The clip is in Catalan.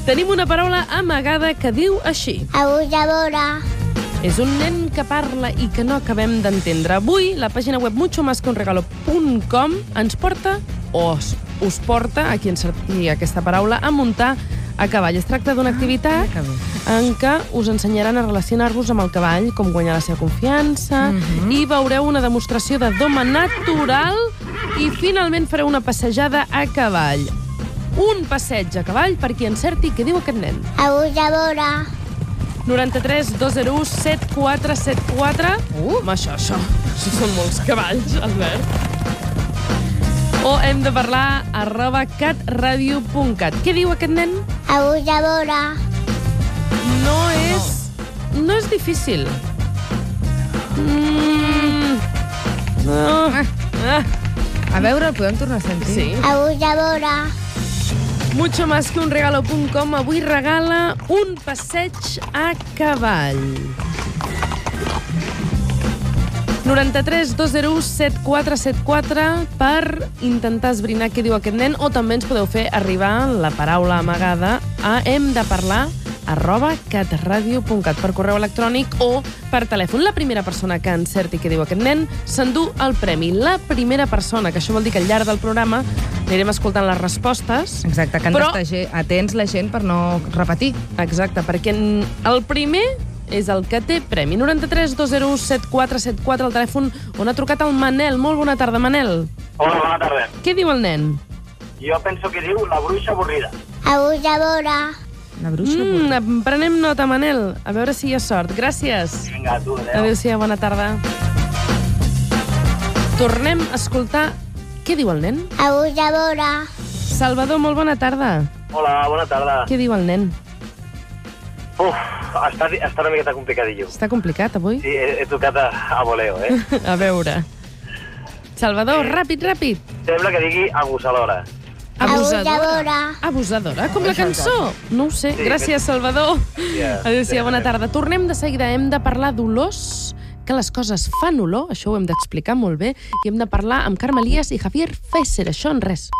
Tenim una paraula amagada que diu així. Abusadora. És un nen que parla i que no acabem d'entendre. Avui, la pàgina web muchomasqueunregalo.com ens porta, o us porta, a qui encerti aquesta paraula, a muntar a cavall. Es tracta d'una activitat en què us ensenyaran a relacionar-vos amb el cavall, com guanyar la seva confiança, i veureu una demostració de doma natural i finalment fareu una passejada a cavall. Un passeig a cavall per qui encerti què diu aquest nen. Abusadora. 93 201 7474. Home, això són molts cavalls, Albert. O hem de parlar @catradio.cat. Què diu aquest nen? Abusadora. No és difícil. A veure, el podem tornar a sentir? Sí. Abusadora. Muchomasqueunregalo.com avui regala un passeig a cavall. 93 201 7474 per intentar esbrinar què diu aquest nen, o també ens podeu fer arribar la paraula amagada a hemdeparlar@catradio.cat per correu electrònic o per telèfon. La primera persona que encerti què diu aquest nen s'endú el premi. La primera persona, que això vol dir que al llarg del programa anirem escoltant les respostes. Exacte, que han d'estar atents la gent per no repetir. Exacte, perquè el primer és el que té premi. 93 201 7474, el telèfon on ha trucat el Manel. Molt bona tarda, Manel. Hola, bona tarda. Què diu el nen? Jo penso que diu la bruixa avorrida. Abusadora. La bruixa. Prenem nota, Manel. A veure si hi ha sort. Gràcies. Vinga, tu, adéu. Adéu-siau, bona tarda. Tornem a escoltar què diu el nen. Abusadora. Salvador, molt bona tarda. Hola, bona tarda. Què diu el nen? Està una miqueta complicadillo. Està complicat, avui? Sí, he tocat a voleo, A veure. Salvador, ràpid. Sembla que digui abusadora. Abusadora. Abusadora, com la cançó. No ho sé. Sí, Gràcies, Salvador. Ja, Adéu-siau, bona tarda. Tornem de seguida. Hem de parlar d'olors, que les coses fan olor, això ho hem d'explicar molt bé, i hem de parlar amb Carme Elias i Javier Fesser. Això en res.